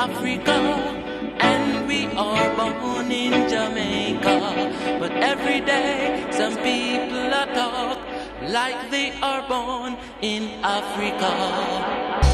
Africa, and we are born in Jamaica. But every day some people are talk like they are born in Africa.